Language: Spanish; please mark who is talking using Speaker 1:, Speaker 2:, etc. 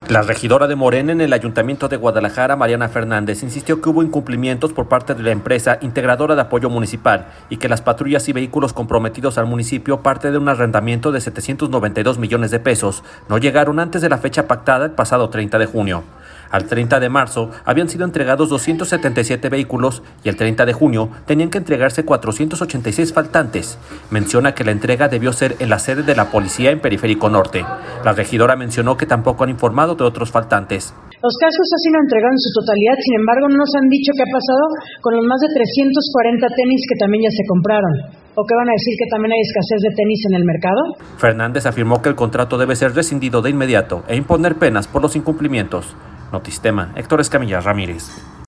Speaker 1: La regidora de Morena en el Ayuntamiento de Guadalajara, Mariana Fernández, insistió que hubo incumplimientos por parte de la empresa integradora de apoyo municipal y que las patrullas y vehículos comprometidos al municipio, parte de un arrendamiento de 792 millones de pesos, no llegaron antes de la fecha pactada el pasado 30 de junio. Al 30 de marzo habían sido entregados 277 vehículos y el 30 de junio tenían que entregarse 486 faltantes. Menciona que la entrega debió ser en la sede de la policía en Periférico Norte. La regidora mencionó que tampoco han informado de otros faltantes.
Speaker 2: Los cascos así lo entregaron en su totalidad, sin embargo no nos han dicho qué ha pasado con los más de 340 tenis que también ya se compraron. ¿O qué van a decir, que también hay escasez de tenis en el mercado?
Speaker 1: Fernández afirmó que el contrato debe ser rescindido de inmediato e imponer penas por los incumplimientos. Notistema, Héctor Escamilla Ramírez.